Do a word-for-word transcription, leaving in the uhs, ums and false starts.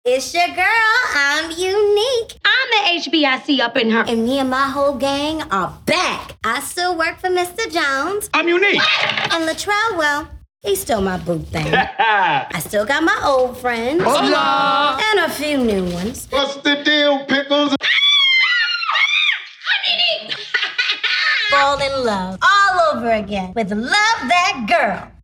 It's your girl. I'm unique. I'm the H B I C up in her. And me and my whole gang are back. I still work for Mister Jones. I'm unique. And Latrell, well, he's still my boo thing. I still got my old friends. Hola. And a few new ones. What's the deal, Pickles? Fall in love all over again with Love That Girl.